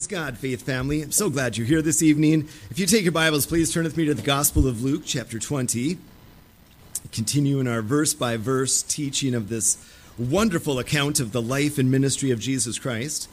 God, Faith Family. I'm so glad you're here this evening. If you take your Bibles, please turn with me to the Gospel of Luke, chapter 20. Continue in our verse-by-verse teaching of this wonderful account of the life and ministry of Jesus Christ,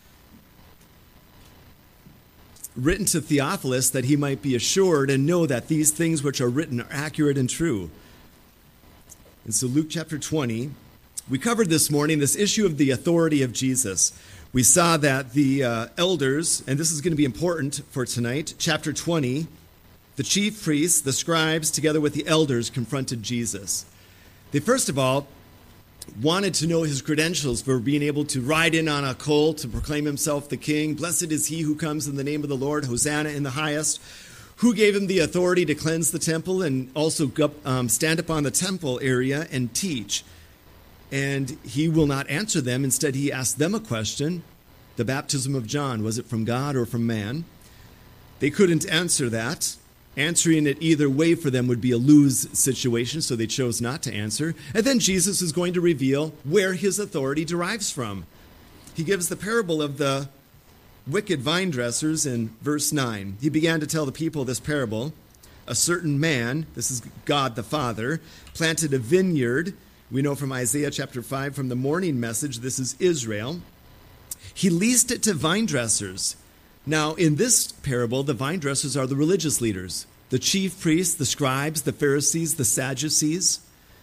written to Theophilus that he might be assured and know that these things which are written are accurate and true. And so Luke chapter 20, we covered this morning this issue of the authority of Jesus. We saw that the elders, and this is going to be important for tonight, chapter 20, the chief priests, the scribes, together with the elders, confronted Jesus. They first of all wanted to know his credentials for being able to ride in on a colt to proclaim himself the king. Blessed is he who comes in the name of the Lord, Hosanna in the highest. Who gave him the authority to cleanse the temple and also stand up on the temple area and teach? And he will not answer them. Instead, he asked them a question. The baptism of John, was it from God or from man? They couldn't answer that. Answering it either way for them would be a lose situation, so they chose not to answer. And then Jesus is going to reveal where his authority derives from. He gives the parable of the wicked vine dressers in verse 9. He began to tell the people this parable. A certain man, this is God the Father, planted a vineyard. We know from Isaiah chapter 5 from the morning message, this is Israel. He leased it to vine dressers. Now, in this parable, the vine dressers are the religious leaders, the chief priests, the scribes, the Pharisees, the Sadducees.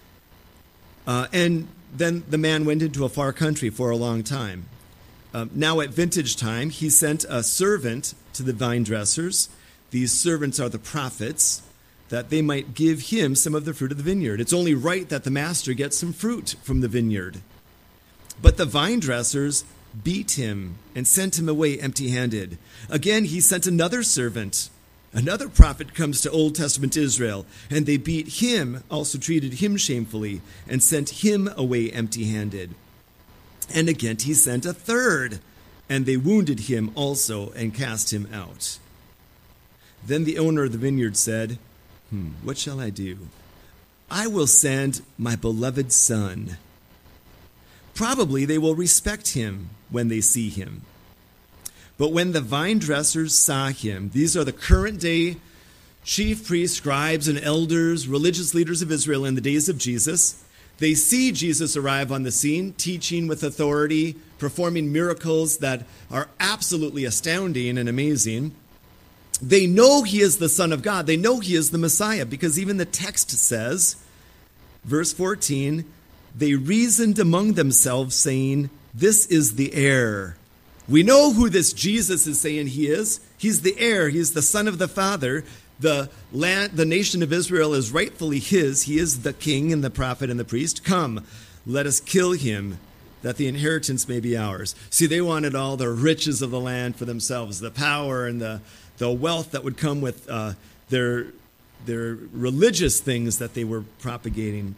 And then the man went into a far country for a long time. Now at vintage time, he sent a servant to the vine dressers. These servants are the prophets, that they might give him some of the fruit of the vineyard. It's only right that the master gets some fruit from the vineyard. But the vine dressers beat him and sent him away empty-handed. Again, he sent another servant. Another prophet comes to Old Testament Israel, and they beat him, also treated him shamefully, and sent him away empty-handed. And again, he sent a third, and they wounded him also and cast him out. Then the owner of the vineyard said, what shall I do? I will send my beloved son. Probably they will respect him when they see him. But when the vine dressers saw him, these are the current day chief priests, scribes, and elders, religious leaders of Israel in the days of Jesus. They see Jesus arrive on the scene, teaching with authority, performing miracles that are absolutely astounding and amazing. They know he is the Son of God. They know he is the Messiah, because even the text says, verse 14, they reasoned among themselves, saying, this is the heir. We know who this Jesus is saying he is. He's the heir. He's the Son of the Father. The nation of Israel is rightfully his. He is the king and the prophet and the priest. Come, let us kill him, that the inheritance may be ours. See, they wanted all the riches of the land for themselves, the power and the wealth that would come with their religious things that they were propagating.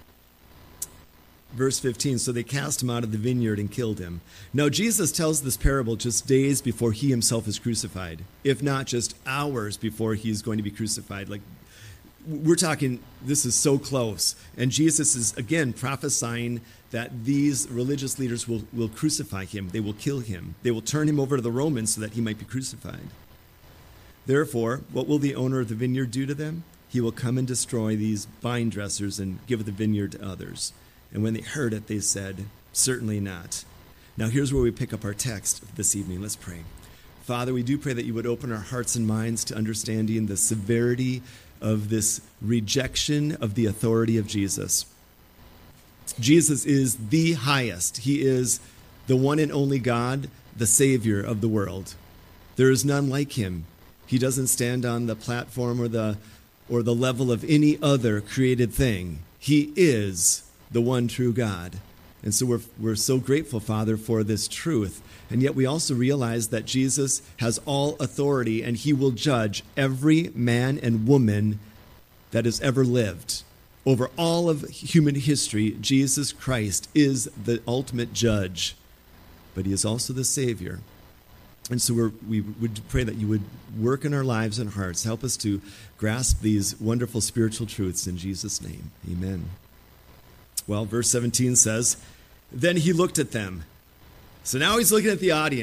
Verse 15, so they cast him out of the vineyard and killed him. Now, Jesus tells this parable just days before he himself is crucified, if not just hours before he's going to be crucified. Like, we're talking, this is so close. And Jesus is, again, prophesying that these religious leaders will crucify him. They will kill him. They will turn him over to the Romans so that he might be crucified. Therefore, what will the owner of the vineyard do to them? He will come and destroy these vine dressers and give the vineyard to others. And when they heard it, they said, certainly not. Now here's where we pick up our text this evening. Let's pray. Father, we do pray that you would open our hearts and minds to understanding the severity of this rejection of the authority of Jesus. Jesus is the highest. He is the one and only God, the Savior of the world. There is none like him. He doesn't stand on the platform or the level of any other created thing. He is the one true God. And so we're so grateful, Father, for this truth. And yet we also realize that Jesus has all authority, and he will judge every man and woman that has ever lived. Over all of human history, Jesus Christ is the ultimate judge, but he is also the Savior. And so we would pray that you would work in our lives and hearts. Help us to grasp these wonderful spiritual truths in Jesus' name. Amen. Well, verse 17 says, then he looked at them. So now he's looking at the audience.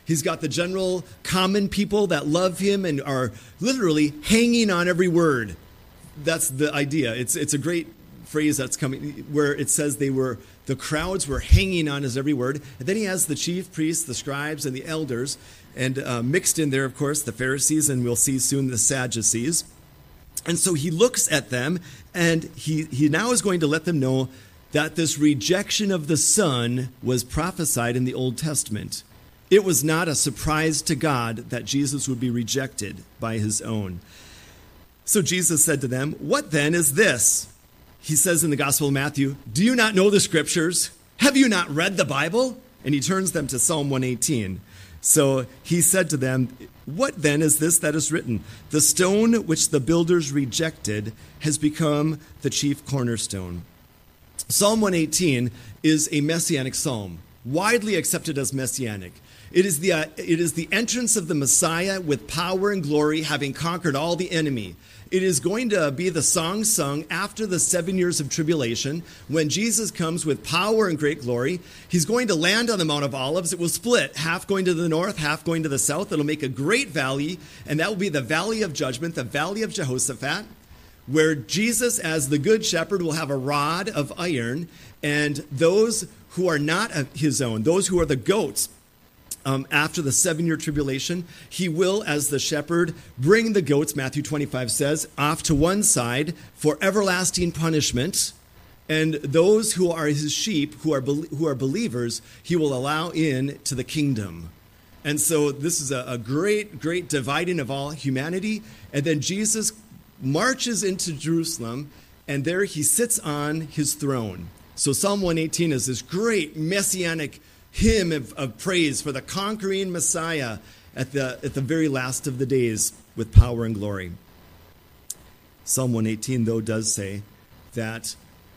He's got the general common people that love him and are literally hanging on every word. That's the idea. It's a great phrase that's coming where it says the crowds were hanging on his every word. And then he has the chief priests, the scribes, and the elders, and mixed in there, of course, the Pharisees, and we'll see soon the Sadducees. And so he looks at them, and he now is going to let them know that this rejection of the Son was prophesied in the Old Testament. It was not a surprise to God that Jesus would be rejected by his own. So Jesus said to them, "What then is this?" He says in the Gospel of Matthew, "Do you not know the Scriptures? Have you not read the Bible?" And he turns them to Psalm 118. So he said to them, "What then is this that is written? The stone which the builders rejected has become the chief cornerstone." Psalm 118 is a messianic psalm, widely accepted as messianic. It is the entrance of the Messiah with power and glory, having conquered all the enemy. It is going to be the song sung after the 7 years of tribulation, when Jesus comes with power and great glory. He's going to land on the Mount of Olives. It will split, half going to the north, half going to the south. It'll make a great valley, and that will be the valley of judgment, the valley of Jehoshaphat, where Jesus, as the good shepherd, will have a rod of iron, and those who are not his own, those who are the goats, after the 7-year tribulation, he will, as the shepherd, bring the goats, Matthew 25 says, off to one side for everlasting punishment. And those who are his sheep, who are believers, he will allow in to the kingdom. And so this is a great, great dividing of all humanity. And then Jesus marches into Jerusalem, and there he sits on his throne. So Psalm 118 is this great messianic hymn of praise for the conquering Messiah at the very last of the days with power and glory. Psalm 118, though, does say that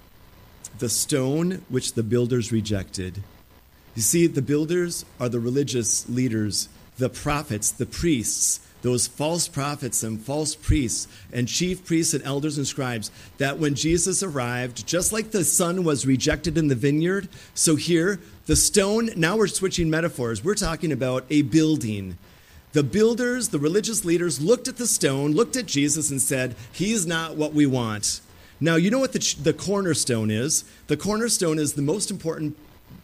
the stone which the builders rejected. You see, the builders are the religious leaders, the prophets, the priests, those false prophets and false priests and chief priests and elders and scribes, that when Jesus arrived, just like the son was rejected in the vineyard, so here, the stone, now we're switching metaphors. We're talking about a building. The builders, the religious leaders, looked at the stone, looked at Jesus and said, "He's not what we want." Now, you know what the cornerstone is? The cornerstone is the most important,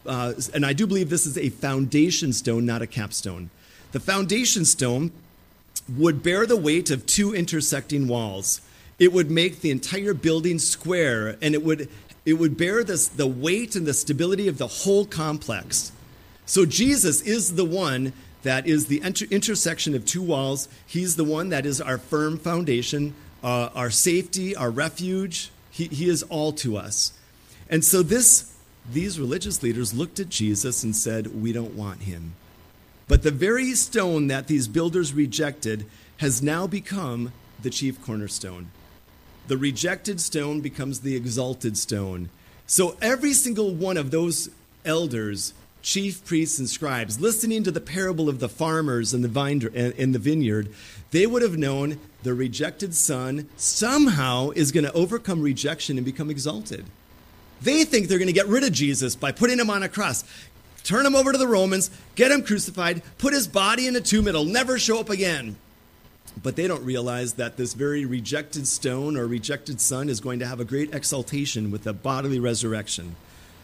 and I do believe this is a foundation stone, not a capstone. The foundation stone would bear the weight of two intersecting walls. It would make the entire building square, and it would bear the weight and the stability of the whole complex. So Jesus is the one that is the intersection of two walls. He's the one that is our firm foundation, our safety, our refuge. He is all to us. And so these religious leaders looked at Jesus and said, "We don't want him." But the very stone that these builders rejected has now become the chief cornerstone. The rejected stone becomes the exalted stone. So every single one of those elders, chief priests and scribes, listening to the parable of the farmers in the vineyard, they would have known the rejected son somehow is going to overcome rejection and become exalted. They think they're going to get rid of Jesus by putting him on a cross. Turn him over to the Romans, get him crucified, put his body in a tomb, it'll never show up again. But they don't realize that this very rejected stone or rejected son is going to have a great exaltation with a bodily resurrection.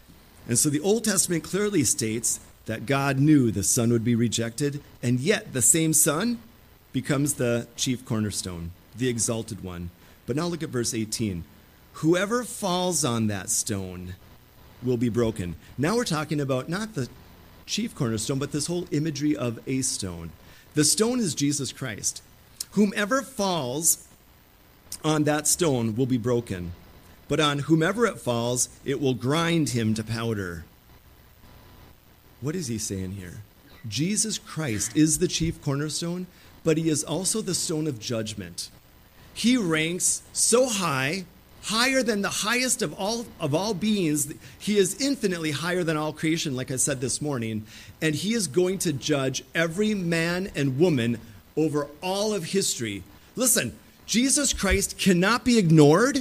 And so the Old Testament clearly states that God knew the son would be rejected, and yet the same son becomes the chief cornerstone, the exalted one. But now look at verse 18. Whoever falls on that stone will be broken. Now we're talking about not the chief cornerstone, but this whole imagery of a stone. The stone is Jesus Christ. Whomever falls on that stone will be broken, but on whomever it falls, it will grind him to powder. What is he saying here? Jesus Christ is the chief cornerstone, but he is also the stone of judgment. He ranks so high, higher than the highest of all beings. He is infinitely higher than all creation, like I said this morning, and he is going to judge every man and woman over all of history. Listen, Jesus Christ cannot be ignored.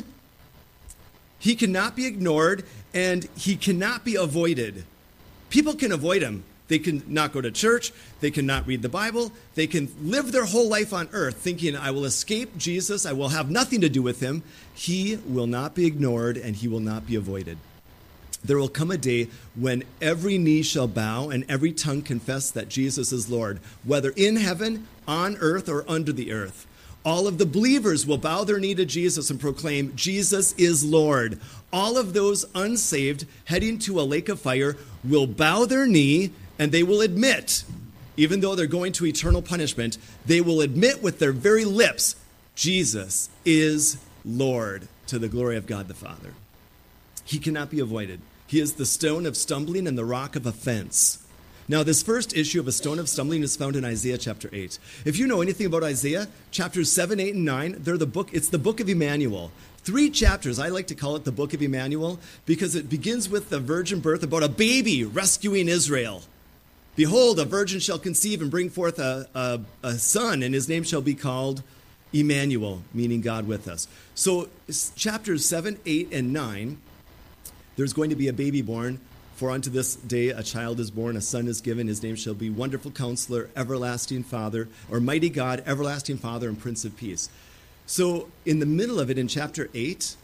He cannot be ignored, and he cannot be avoided. People can avoid him. They can not go to church. They can not read the Bible. They can live their whole life on earth thinking, I will escape Jesus. I will have nothing to do with him. He will not be ignored and he will not be avoided. There will come a day when every knee shall bow and every tongue confess that Jesus is Lord, whether in heaven, on earth, or under the earth. All of the believers will bow their knee to Jesus and proclaim, Jesus is Lord. All of those unsaved heading to a lake of fire will bow their knee and they will admit, even though they're going to eternal punishment, they will admit with their very lips, Jesus is Lord, to the glory of God the Father. He cannot be avoided. He is the stone of stumbling and the rock of offense. Now, this first issue of a stone of stumbling is found in Isaiah chapter 8. If you know anything about Isaiah, chapters 7, 8, and 9, it's the book of Emmanuel. 3 chapters, I like to call it the book of Emmanuel, because it begins with the virgin birth, about a baby rescuing Israel. Behold, a virgin shall conceive and bring forth a son, and his name shall be called Emmanuel, meaning God with us. So chapters 7, 8, and 9, there's going to be a baby born. For unto this day a child is born, a son is given. His name shall be Wonderful Counselor, Everlasting Father, or Mighty God, Everlasting Father, and Prince of Peace. So in the middle of it, in chapter 8,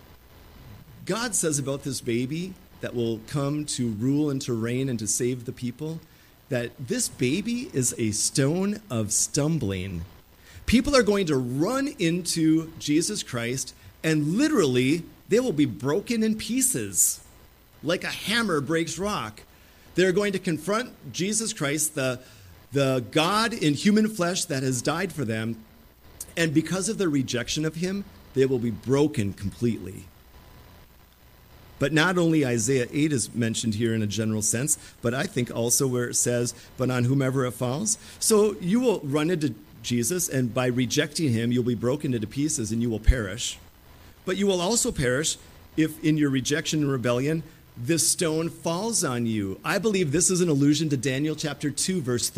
God says about this baby that will come to rule and to reign and to save the people, that this baby is a stone of stumbling. People are going to run into Jesus Christ, and literally they will be broken in pieces, like a hammer breaks rock. They're going to confront Jesus Christ, the God in human flesh that has died for them, and because of their rejection of him, they will be broken completely. But not only Isaiah 8 is mentioned here in a general sense, but I think also where it says, but on whomever it falls. So you will run into Jesus, and by rejecting him, you'll be broken into pieces and you will perish. But you will also perish if in your rejection and rebellion, this stone falls on you. I believe this is an allusion to Daniel chapter 2, verse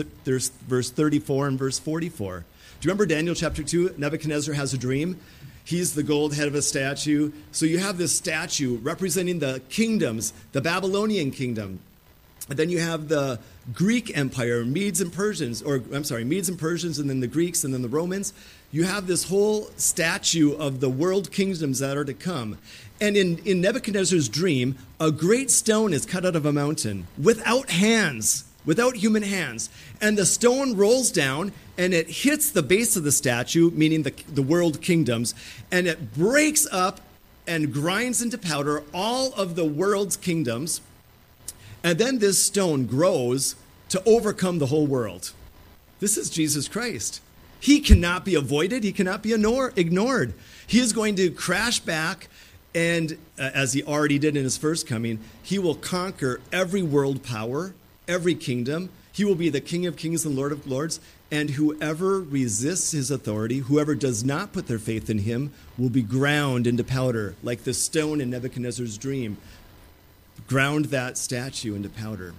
34 and verse 44. Do you remember Daniel chapter 2? Nebuchadnezzar has a dream. He's the gold head of a statue. So you have this statue representing the kingdoms, the Babylonian kingdom. And then you have the Greek Empire, Medes and Persians, and then the Greeks, and then the Romans. You have this whole statue of the world kingdoms that are to come. And in Nebuchadnezzar's dream, a great stone is cut out of a mountain without hands, without human hands. And the stone rolls down and it hits the base of the statue, meaning the world kingdoms, and it breaks up and grinds into powder all of the world's kingdoms. And then this stone grows to overcome the whole world. This is Jesus Christ. He cannot be avoided. He cannot be ignored. He is going to crash back, and as he already did in his first coming, he will conquer every world power, every kingdom. He will be the King of Kings and Lord of Lords, and whoever resists his authority, whoever does not put their faith in him, will be ground into powder, like the stone in Nebuchadnezzar's dream. Ground that statue into powder.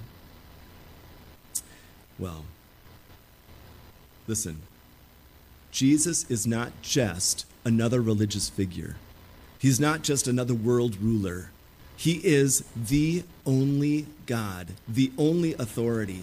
Well, listen. Jesus is not just another religious figure. He's not just another world ruler. He is the only God, the only authority.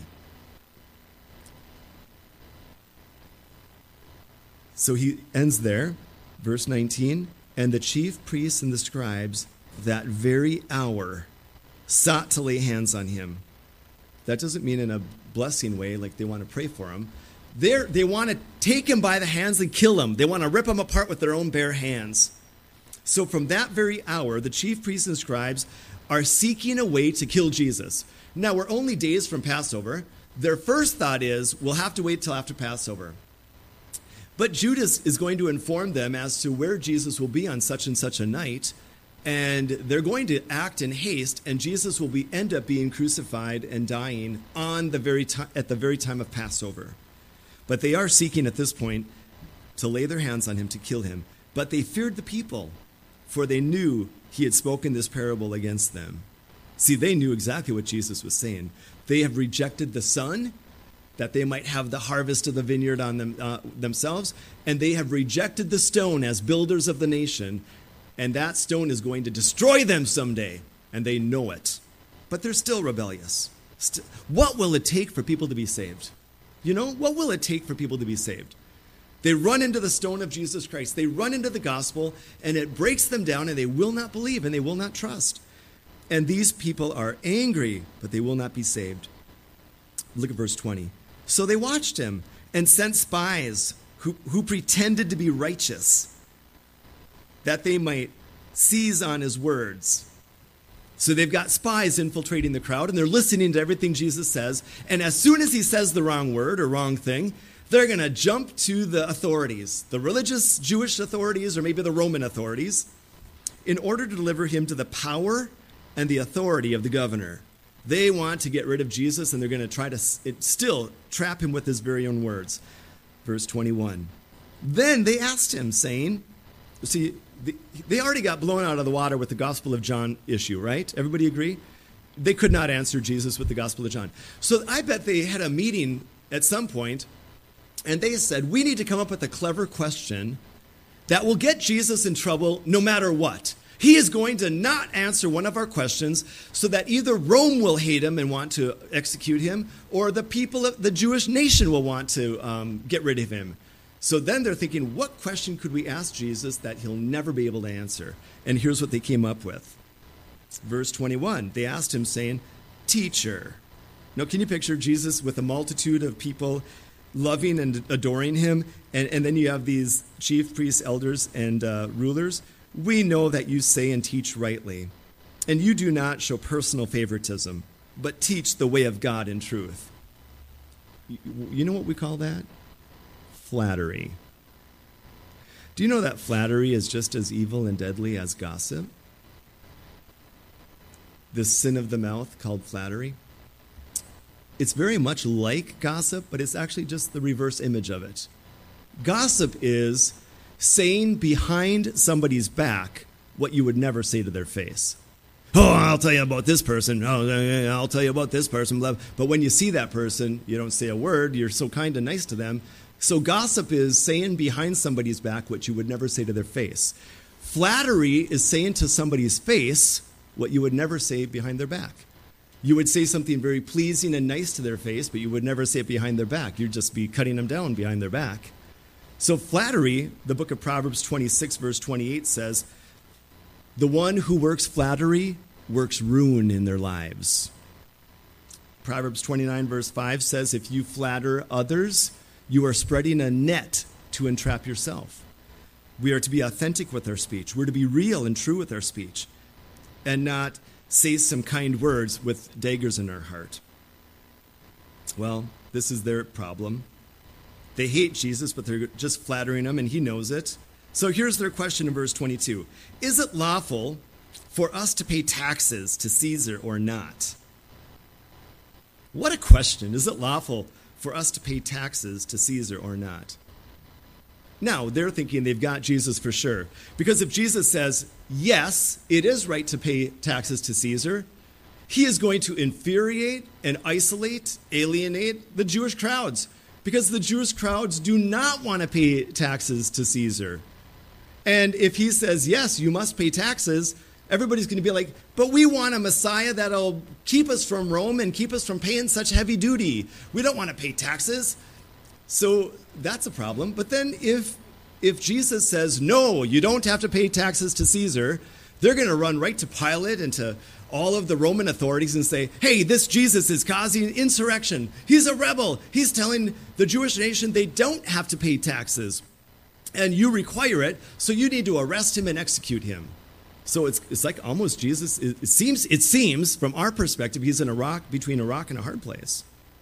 So he ends there, verse 19, and the chief priests and the scribes that very hour sought to lay hands on him. That doesn't mean in a blessing way, like they want to pray for him. They want to take him by the hands and kill him. They want to rip him apart with their own bare hands. So from that very hour, the chief priests and scribes are seeking a way to kill Jesus. Now, we're only days from Passover. Their first thought is, we'll have to wait till after Passover. But Judas is going to inform them as to where Jesus will be on such and such a night, and they're going to act in haste, and Jesus will end up being crucified and dying at the very time of Passover. But they are seeking at this point to lay their hands on him to kill him. But they feared the people, for they knew he had spoken this parable against them. See, they knew exactly what Jesus was saying. They have rejected the Son, that they might have the harvest of the vineyard on themselves, and they have rejected the stone as builders of the nation, and that stone is going to destroy them someday, and they know it. But they're still rebellious. What will it take for people to be saved? You know, what will it take for people to be saved? They run into the stone of Jesus Christ. They run into the gospel, and it breaks them down, and they will not believe, and they will not trust. And these people are angry, but they will not be saved. Look at verse 20. So they watched him and sent spies who pretended to be righteous, that they might seize on his words. So they've got spies infiltrating the crowd, and they're listening to everything Jesus says. And as soon as he says the wrong word or wrong thing, they're going to jump to the authorities, the religious Jewish authorities or maybe the Roman authorities, in order to deliver him to the power and the authority of the governor. They want to get rid of Jesus, and they're going to try to still trap him with his very own words. Verse 21. Then they asked him, saying, see, they already got blown out of the water with the Gospel of John issue, right? Everybody agree? They could not answer Jesus with the Gospel of John. So I bet they had a meeting at some point, and they said, we need to come up with a clever question that will get Jesus in trouble no matter what. He is going to not answer one of our questions so that either Rome will hate him and want to execute him, or the people of the Jewish nation will want to get rid of him. So then they're thinking, what question could we ask Jesus that he'll never be able to answer? And here's what they came up with. Verse 21, they asked him, saying, Teacher. Now, can you picture Jesus with a multitude of people loving and adoring him? And then you have these chief priests, elders, and rulers. We know that you say and teach rightly, and you do not show personal favoritism, but teach the way of God in truth. You know what we call that? Flattery. Do you know that flattery is just as evil and deadly as gossip? The sin of the mouth called flattery. It's very much like gossip, but it's actually just the reverse image of it. Gossip is saying behind somebody's back what you would never say to their face. Oh, I'll tell you about this person. Oh, I'll tell you about this person. But when you see that person, you don't say a word. You're so kind and nice to them. So gossip is saying behind somebody's back what you would never say to their face. Flattery is saying to somebody's face what you would never say behind their back. You would say something very pleasing and nice to their face, but you would never say it behind their back. You'd just be cutting them down behind their back. So flattery, the book of Proverbs 26, verse 28 says, the one who works flattery works ruin in their lives. Proverbs 29, verse 5 says, if you flatter others, you are spreading a net to entrap yourself. We are to be authentic with our speech. We're to be real and true with our speech, and not say some kind words with daggers in our heart. Well, this is their problem. They hate Jesus, but they're just flattering him, and he knows it. So here's their question in verse 22. Is it lawful for us to pay taxes to Caesar or not? What a question. Is it lawful for us to pay taxes to Caesar or not? Now, they're thinking they've got Jesus for sure. Because if Jesus says, yes, it is right to pay taxes to Caesar, he is going to infuriate and isolate, alienate the Jewish crowds. Because the Jewish crowds do not want to pay taxes to Caesar. And if he says, yes, you must pay taxes, everybody's going to be like, but we want a Messiah that'll keep us from Rome and keep us from paying such heavy duty. We don't want to pay taxes. So that's a problem. But then if Jesus says, no, you don't have to pay taxes to Caesar, they're going to run right to Pilate and to all of the Roman authorities and say, hey, this Jesus is causing insurrection. He's a rebel. He's telling the Jewish nation they don't have to pay taxes. And you require it, so you need to arrest him and execute him. So it's like almost Jesus, it seems from our perspective, he's between a rock and a hard place.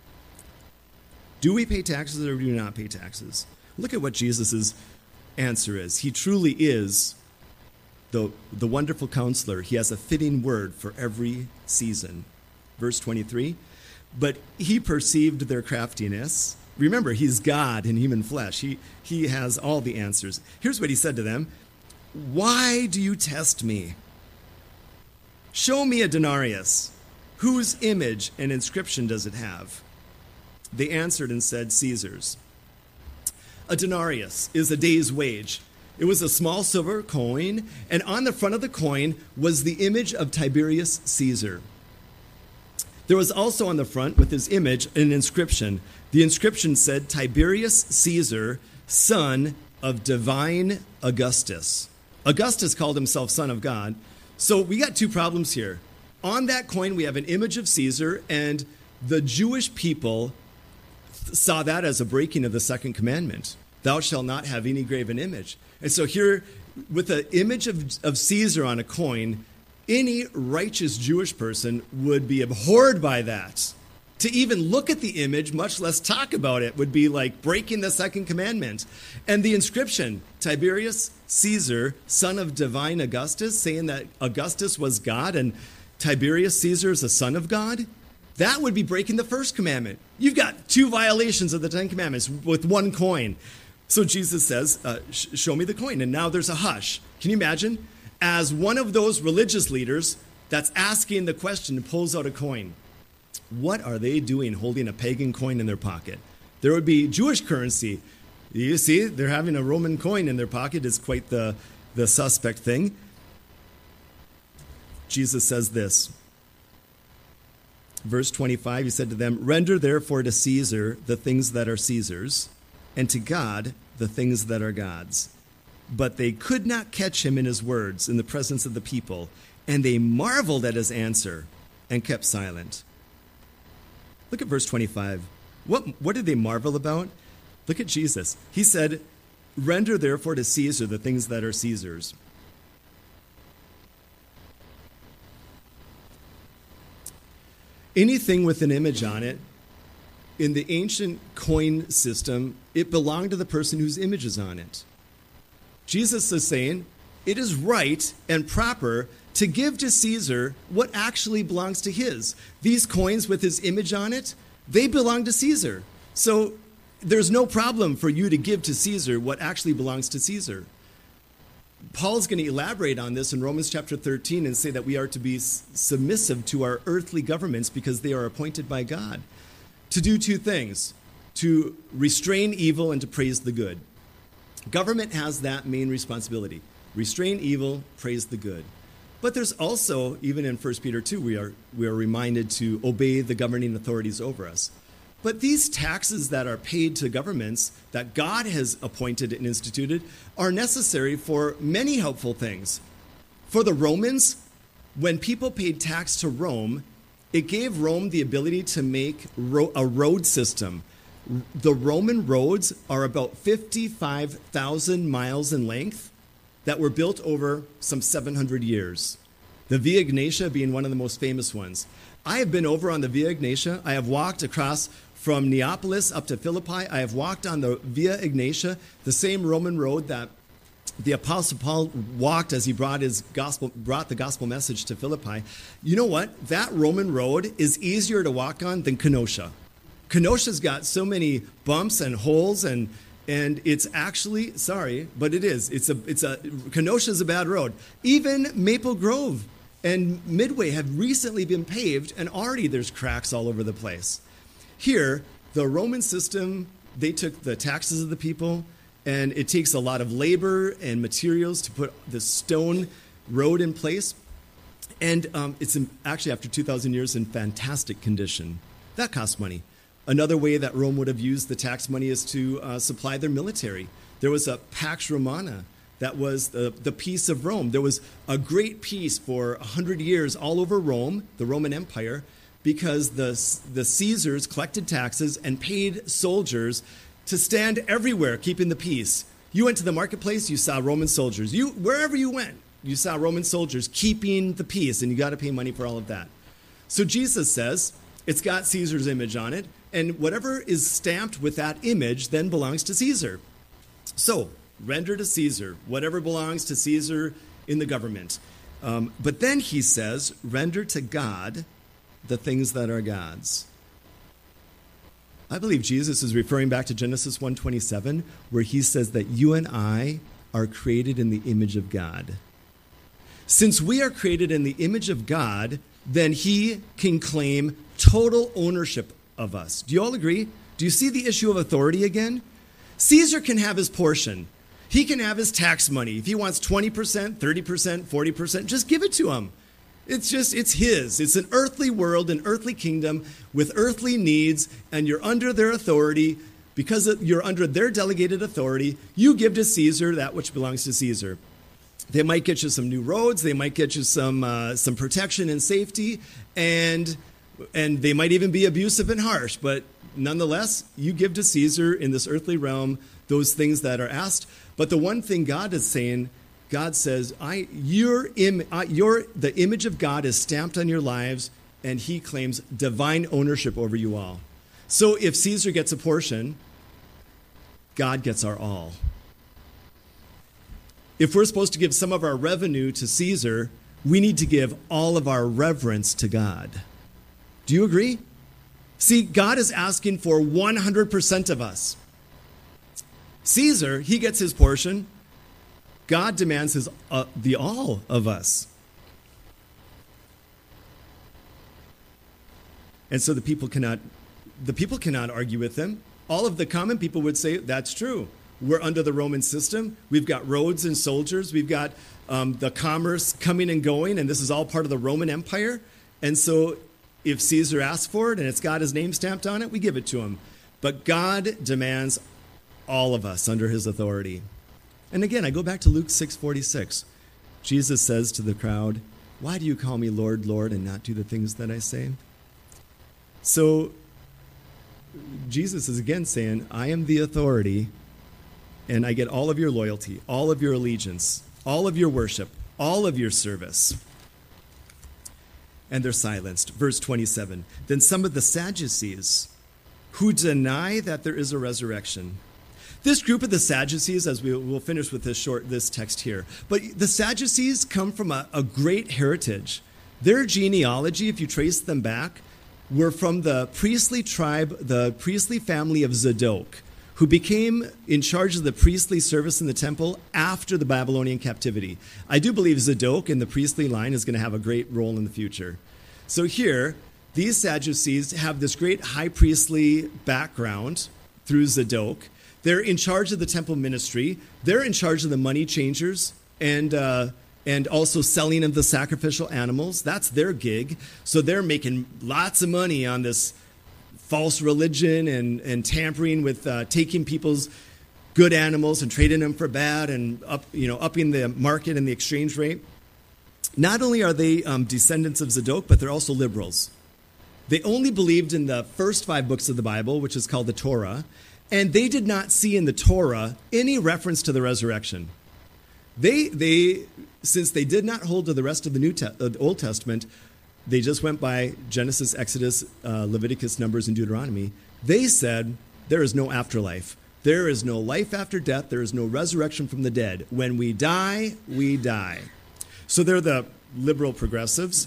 Do we pay taxes or do we not pay taxes? Look at what Jesus' answer is. He truly is the wonderful counselor. He has a fitting word for every season. Verse 23, but he perceived their craftiness. Remember, he's God in human flesh. He has all the answers. Here's what he said to them. Why do you test me? Show me a denarius. Whose image and inscription does it have? They answered and said, Caesar's. A denarius is a day's wage. It was a small silver coin, and on the front of the coin was the image of Tiberius Caesar. There was also on the front with his image an inscription. The inscription said, Tiberius Caesar, son of divine Augustus. Augustus called himself son of God. So we got two problems here. On that coin, we have an image of Caesar, and the Jewish people saw that as a breaking of the second commandment. Thou shalt not have any graven image. And so here, with the image of Caesar on a coin, any righteous Jewish person would be abhorred by that. To even look at the image, much less talk about it, would be like breaking the second commandment. And the inscription, Tiberius Caesar, son of divine Augustus, saying that Augustus was God and Tiberius Caesar is a son of God, that would be breaking the first commandment. You've got two violations of the Ten Commandments with one coin. So Jesus says, show me the coin. And now there's a hush. Can you imagine? As one of those religious leaders that's asking the question pulls out a coin. What are they doing holding a pagan coin in their pocket? There would be Jewish currency. You see, they're having a Roman coin in their pocket is quite the suspect thing. Jesus says this. Verse 25, he said to them, render therefore to Caesar the things that are Caesar's, and to God the things that are God's. But they could not catch him in his words in the presence of the people, and they marveled at his answer and kept silent. Look at verse 25. What did they marvel about? Look at Jesus. He said, render therefore to Caesar the things that are Caesar's. Anything with an image on it, in the ancient coin system, it belonged to the person whose image is on it. Jesus is saying, it is right and proper to give to Caesar what actually belongs to his. These coins with his image on it, they belong to Caesar. So there's no problem for you to give to Caesar what actually belongs to Caesar. Paul's going to elaborate on this in Romans chapter 13 and say that we are to be submissive to our earthly governments because they are appointed by God to do two things, to restrain evil and to praise the good. Government has that main responsibility. Restrain evil, praise the good. But there's also, even in 1 Peter 2, we are reminded to obey the governing authorities over us. But these taxes that are paid to governments that God has appointed and instituted are necessary for many helpful things. For the Romans, when people paid tax to Rome, it gave Rome the ability to make a road system. The Roman roads are about 55,000 miles in length that were built over some 700 years. The Via Egnatia being one of the most famous ones. I have been over on the Via Egnatia. I have walked across from Neapolis up to Philippi. I have walked on the Via Egnatia, the same Roman road that the Apostle Paul walked as he brought the gospel message to Philippi. You know what? That Roman road is easier to walk on than Kenosha. Kenosha's got so many bumps and holes and it's actually, sorry, but it is. Kenosha's a bad road. Even Maple Grove and Midway have recently been paved and already there's cracks all over the place. Here, the Roman system, they took the taxes of the people, and it takes a lot of labor and materials to put the stone road in place. And it's actually, after 2,000 years, in fantastic condition. That costs money. Another way that Rome would have used the tax money is to supply their military. There was a Pax Romana. That was the peace of Rome. There was a great peace for 100 years all over Rome, the Roman Empire, because the Caesars collected taxes and paid soldiers to stand everywhere keeping the peace. You went to the marketplace, you saw Roman soldiers. Wherever you went, you saw Roman soldiers keeping the peace, and you got to pay money for all of that. So Jesus says, it's got Caesar's image on it, and whatever is stamped with that image then belongs to Caesar. So, render to Caesar whatever belongs to Caesar in the government. But then he says, render to God the things that are God's. I believe Jesus is referring back to Genesis 1:27, where he says that you and I are created in the image of God. Since we are created in the image of God, then he can claim total ownership of us. Do you all agree? Do you see the issue of authority again? Caesar can have his portion. He can have his tax money. If he wants 20%, 30%, 40%, just give it to him. It's his. It's an earthly world, an earthly kingdom with earthly needs, and you're under their authority. Because you're under their delegated authority, you give to Caesar that which belongs to Caesar. They might get you some new roads. They might get you some protection and safety, and they might even be abusive and harsh. But nonetheless, you give to Caesar in this earthly realm those things that are asked. But the one thing God is saying, God says, the image of God is stamped on your lives, and he claims divine ownership over you all. So if Caesar gets a portion, God gets our all. If we're supposed to give some of our revenue to Caesar, we need to give all of our reverence to God. Do you agree? See, God is asking for 100% of us. Caesar, he gets his portion. God demands the all of us. And so the people cannot argue with him. All of the common people would say, that's true. We're under the Roman system. We've got roads and soldiers. We've got the commerce coming and going, and this is all part of the Roman Empire. And so if Caesar asks for it and it's got his name stamped on it, we give it to him. But God demands all of us under his authority. And again, I go back to Luke 6:46. Jesus says to the crowd, why do you call me Lord, Lord, and not do the things that I say? So Jesus is again saying, I am the authority, and I get all of your loyalty, all of your allegiance, all of your worship, all of your service. And they're silenced. Verse 27, then some of the Sadducees who deny that there is a resurrection. This group of the Sadducees, as we'll finish with this text here, but the Sadducees come from a great heritage. Their genealogy, if you trace them back, were from the priestly tribe, the priestly family of Zadok, who became in charge of the priestly service in the temple after the Babylonian captivity. I do believe Zadok in the priestly line is going to have a great role in the future. So here, these Sadducees have this great high priestly background through Zadok. They're in charge of the temple ministry. They're in charge of the money changers and also selling of the sacrificial animals. That's their gig. So they're making lots of money on this false religion and tampering with taking people's good animals and trading them for bad and upping the market and the exchange rate. Not only are they descendants of Zadok, but they're also liberals. They only believed in the first 5 books of the Bible, which is called the Torah, and they did not see in the Torah any reference to the resurrection. Since they did not hold to the rest of the Old Testament, they just went by Genesis, Exodus, Leviticus, Numbers, and Deuteronomy. They said there is no afterlife. There is no life after death. There is no resurrection from the dead. When we die, we die. So they're the liberal progressives.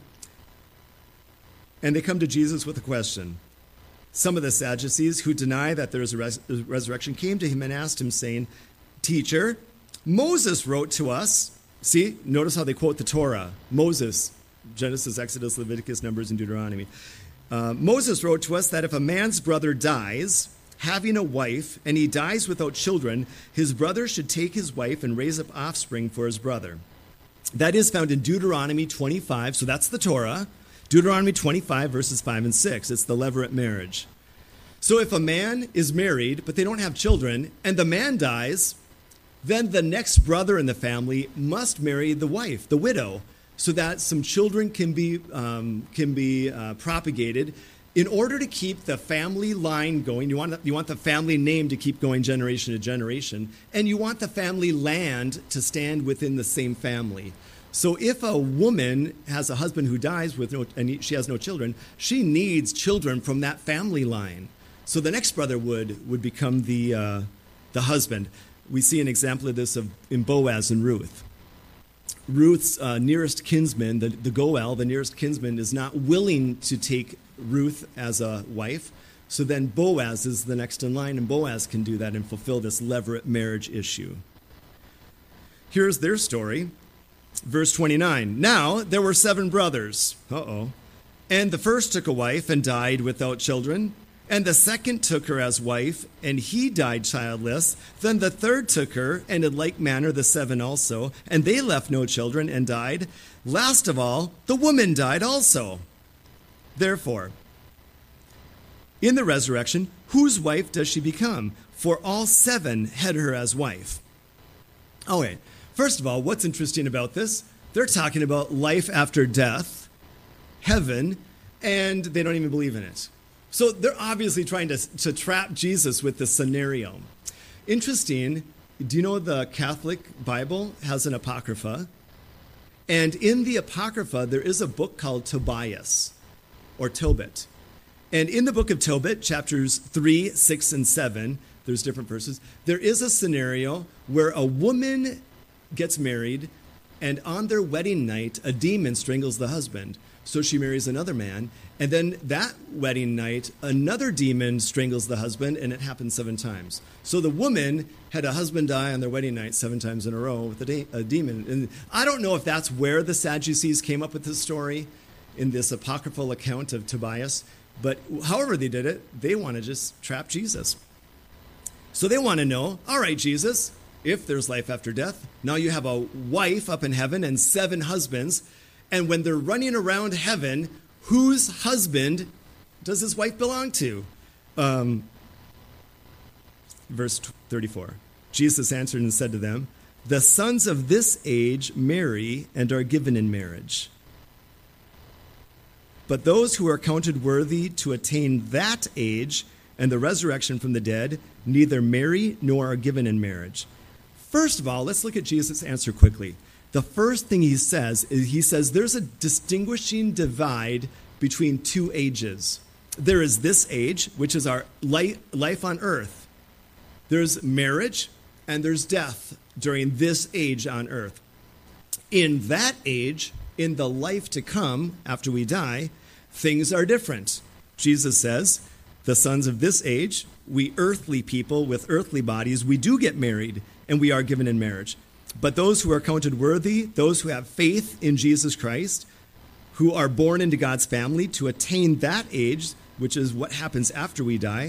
And they come to Jesus with a question. Some of the Sadducees who deny that there is a resurrection came to him and asked him, saying, Teacher, Moses wrote to us. See, notice how they quote the Torah. Moses, Genesis, Exodus, Leviticus, Numbers, and Deuteronomy. Moses wrote to us that if a man's brother dies, having a wife, and he dies without children, his brother should take his wife and raise up offspring for his brother. That is found in Deuteronomy 25, so that's the Torah. Deuteronomy 25, verses 5 and 6. It's the levirate marriage. So if a man is married, but they don't have children, and the man dies, then the next brother in the family must marry the wife, the widow, so that some children can be propagated. In order to keep the family line going, you want the family name to keep going generation to generation, and you want the family land to stand within the same family. So if a woman has a husband who dies and she has no children, she needs children from that family line. So the next brother would become the husband. We see an example of this in Boaz and Ruth. Ruth's nearest kinsman, the Goel, the nearest kinsman, is not willing to take Ruth as a wife. So then Boaz is the next in line, and Boaz can do that and fulfill this levirate marriage issue. Here's their story. Verse 29, now there were 7 brothers. And the first took a wife and died without children. And the second took her as wife, and he died childless. Then the third took her, and in like manner the 7 also, and they left no children and died. Last of all, the woman died also. Therefore, in the resurrection, whose wife does she become? For all 7 had her as wife. Okay, first of all, what's interesting about this? They're talking about life after death, heaven, and they don't even believe in it. So they're obviously trying to trap Jesus with this scenario. Interesting, do you know the Catholic Bible has an Apocrypha? And in the Apocrypha, there is a book called Tobias, or Tobit. And in the book of Tobit, chapters 3, 6, and 7, there's different verses, there is a scenario where a woman gets married, and on their wedding night, a demon strangles the husband. So she marries another man, and then that wedding night, another demon strangles the husband, and it happens 7 times. So the woman had a husband die on their wedding night 7 times in a row with a demon. And I don't know if that's where the Sadducees came up with this story in this apocryphal account of Tobias, but however they did it, they want to just trap Jesus. So they want to know, all right, Jesus, if there's life after death, now you have a wife up in heaven and 7 husbands, and when they're running around heaven, whose husband does his wife belong to? Verse 34. Jesus answered and said to them, the sons of this age marry and are given in marriage. But those who are counted worthy to attain that age and the resurrection from the dead neither marry nor are given in marriage. First of all, let's look at Jesus' answer quickly. The first thing he says is there's a distinguishing divide between 2 ages. There is this age, which is our life on earth. There's marriage and there's death during this age on earth. In that age, in the life to come after we die, things are different. Jesus says, the sons of this age, we earthly people with earthly bodies, we do get married and we are given in marriage. But those who are counted worthy, those who have faith in Jesus Christ, who are born into God's family to attain that age, which is what happens after we die,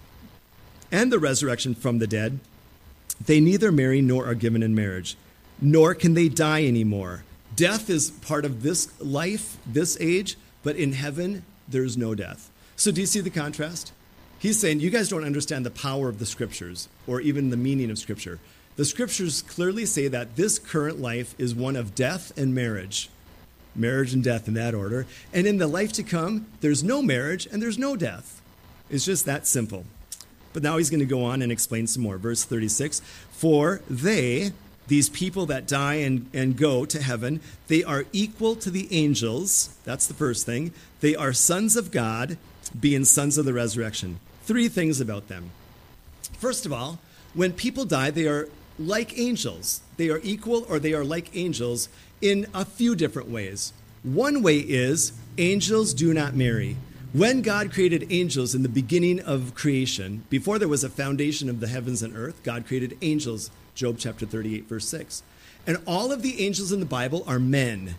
and the resurrection from the dead, they neither marry nor are given in marriage, nor can they die anymore. Death is part of this life, this age, but in heaven, there's no death. So do you see the contrast? He's saying, you guys don't understand the power of the Scriptures, or even the meaning of Scripture. The Scriptures clearly say that this current life is one of death and marriage. Marriage and death in that order. And in the life to come, there's no marriage and there's no death. It's just that simple. But now he's going to go on and explain some more. Verse 36, for they, these people that die and go to heaven, they are equal to the angels. That's the first thing. They are sons of God, being sons of the resurrection. 3 things about them. First of all, when people die, they are like angels. They are equal or they are like angels in a few different ways. One way is angels do not marry. When God created angels in the beginning of creation, before there was a foundation of the heavens and earth, God created angels, Job chapter 38, verse 6. And all of the angels in the Bible are men.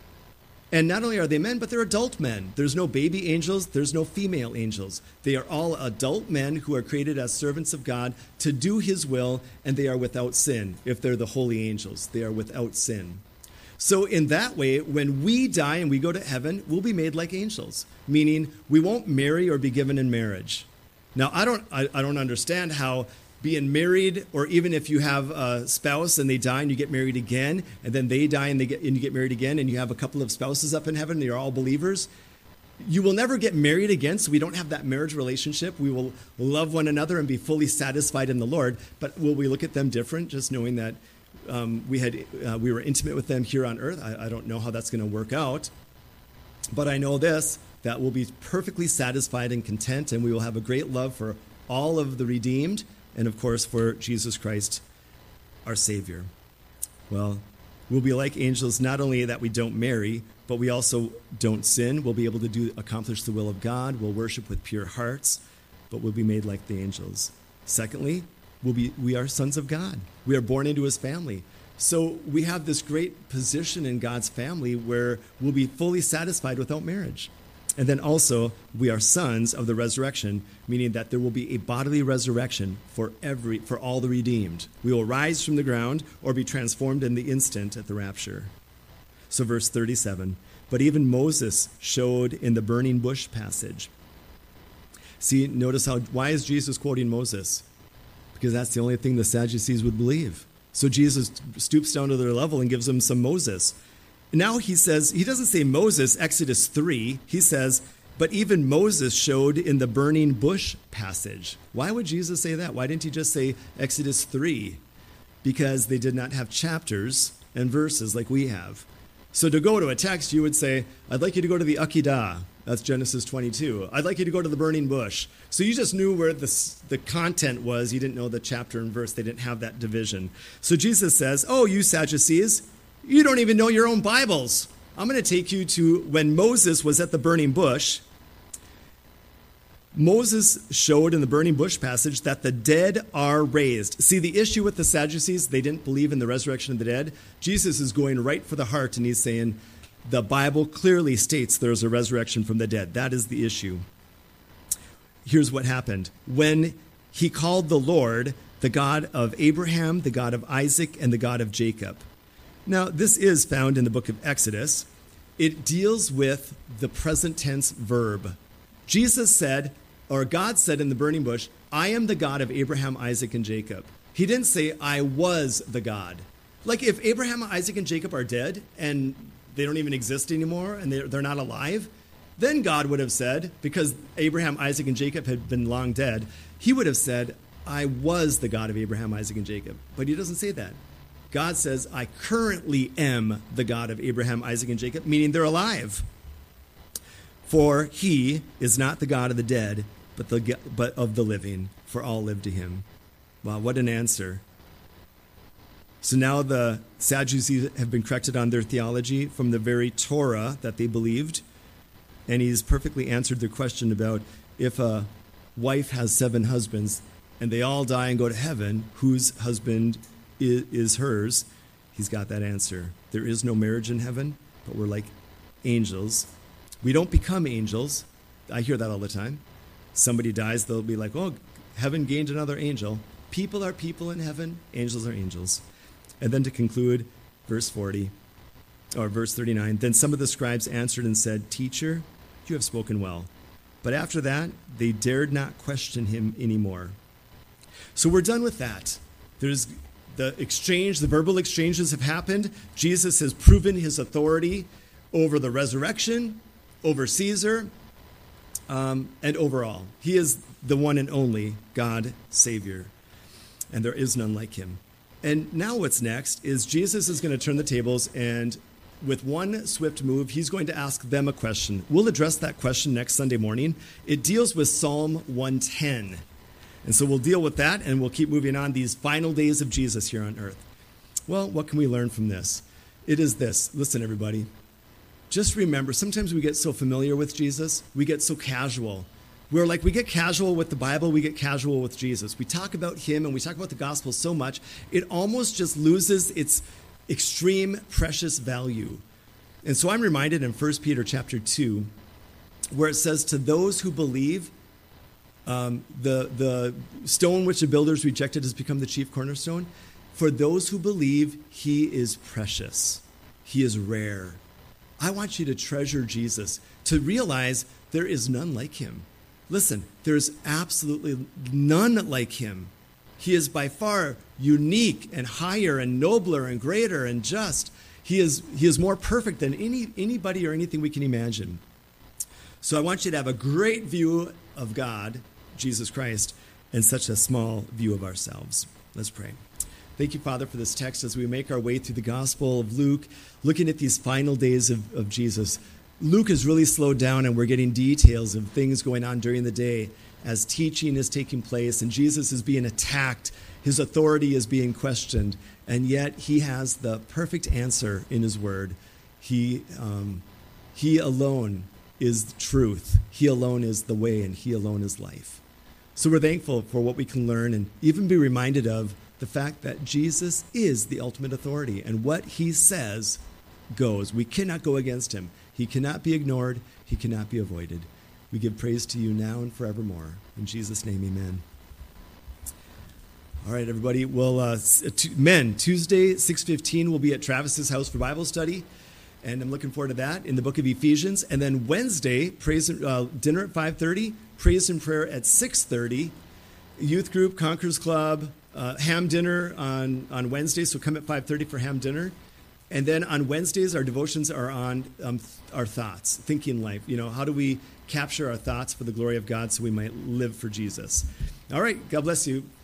And not only are they men, but they're adult men. There's no baby angels. There's no female angels. They are all adult men who are created as servants of God to do his will, and they are without sin. If they're the holy angels, they are without sin. So in that way, when we die and we go to heaven, we'll be made like angels, meaning we won't marry or be given in marriage. Now, I don't understand how being married, or even if you have a spouse and they die and you get married again, and then they die and you get married again, and you have a couple of spouses up in heaven, they're all believers. You will never get married again, so we don't have that marriage relationship. We will love one another and be fully satisfied in the Lord. But will we look at them different, just knowing that we were intimate with them here on earth? I don't know how that's going to work out. But I know this, that we'll be perfectly satisfied and content, and we will have a great love for all of the redeemed, and of course for Jesus Christ, our Savior. Well, we'll be like angels, not only that we don't marry, but we also don't sin. We'll be able to accomplish the will of God. We'll worship with pure hearts, but we'll be made like the angels. Secondly, we are sons of God. We are born into his family. So we have this great position in God's family where we'll be fully satisfied without marriage. And then also, we are sons of the resurrection, meaning that there will be a bodily resurrection for all the redeemed. We will rise from the ground or be transformed in the instant at the rapture. So verse 37, but even Moses showed in the burning bush passage. See, notice why is Jesus quoting Moses? Because that's the only thing the Sadducees would believe. So Jesus stoops down to their level and gives them some Moses. Now he says, he doesn't say Moses, Exodus 3. He says, but even Moses showed in the burning bush passage. Why would Jesus say that? Why didn't he just say Exodus 3? Because they did not have chapters and verses like we have. So to go to a text, you would say, I'd like you to go to the Akedah. That's Genesis 22. I'd like you to go to the burning bush. So you just knew where the content was. You didn't know the chapter and verse. They didn't have that division. So Jesus says, oh, you Sadducees, you don't even know your own Bibles. I'm going to take you to when Moses was at the burning bush. Moses showed in the burning bush passage that the dead are raised. See, the issue with the Sadducees, they didn't believe in the resurrection of the dead. Jesus is going right for the heart, and he's saying, the Bible clearly states there's a resurrection from the dead. That is the issue. Here's what happened. When he called the Lord the God of Abraham, the God of Isaac, and the God of Jacob. Now, this is found in the book of Exodus. It deals with the present tense verb. Jesus said, or God said in the burning bush, I am the God of Abraham, Isaac, and Jacob. He didn't say, I was the God. Like if Abraham, Isaac, and Jacob are dead and they don't even exist anymore and they're not alive, then God would have said, because Abraham, Isaac, and Jacob had been long dead, he would have said, I was the God of Abraham, Isaac, and Jacob. But he doesn't say that. God says, I currently am the God of Abraham, Isaac, and Jacob, meaning they're alive. For he is not the God of the dead, but of the living, for all live to him. Wow, what an answer. So now the Sadducees have been corrected on their theology from the very Torah that they believed. And he's perfectly answered their question about if a wife has 7 husbands and they all die and go to heaven, whose husband is hers? He's got that answer. There is no marriage in heaven, but we're like angels. We don't become angels. I hear that all the time. Somebody dies, they'll be like, oh, heaven gained another angel. People are people in heaven. Angels are angels. And then to conclude, verse 40, or verse 39, then some of the scribes answered and said, Teacher, you have spoken well. But after that, they dared not question him anymore. So we're done with that. There's the exchange, the verbal exchanges have happened. Jesus has proven his authority over the resurrection, over Caesar, and overall. He is the one and only God, Savior, and there is none like him. And now what's next is Jesus is going to turn the tables, and with one swift move, he's going to ask them a question. We'll address that question next Sunday morning. It deals with Psalm 110. And so we'll deal with that, and we'll keep moving on these final days of Jesus here on earth. Well, what can we learn from this? It is this. Listen, everybody. Just remember, sometimes we get so familiar with Jesus, we get so casual. We get casual with the Bible, we get casual with Jesus. We talk about him and we talk about the gospel so much, it almost just loses its extreme precious value. And so I'm reminded in 1 Peter chapter 2, where it says, to those who believe, the stone which the builders rejected has become the chief cornerstone. For those who believe, he is precious. He is rare. I want you to treasure Jesus, to realize there is none like him. Listen, there's absolutely none like him. He is by far unique and higher and nobler and greater and just. He is more perfect than anybody or anything we can imagine. So I want you to have a great view of God, Jesus Christ, and such a small view of ourselves. Let's pray. Thank you, Father, for this text as we make our way through the Gospel of Luke, looking at these final days of Jesus. Luke has really slowed down, and we're getting details of things going on during the day as teaching is taking place, and Jesus is being attacked. His authority is being questioned, and yet he has the perfect answer in his word. He alone is truth. He alone is the way, and he alone is life. So we're thankful for what we can learn and even be reminded of the fact that Jesus is the ultimate authority, and what he says goes. We cannot go against him. He cannot be ignored. He cannot be avoided. We give praise to you now and forevermore. In Jesus' name, amen. All right, everybody. Well, men, Tuesday, 6:15, we'll be at Travis's house for Bible study. And I'm looking forward to that in the book of Ephesians. And then Wednesday, dinner at 5:30, praise and prayer at 6:30. Youth group, Conquerors Club, ham dinner on Wednesday. So come at 5:30 for ham dinner. And then on Wednesdays, our devotions are on our thoughts, thinking life. How do we capture our thoughts for the glory of God so we might live for Jesus? All right, God bless you.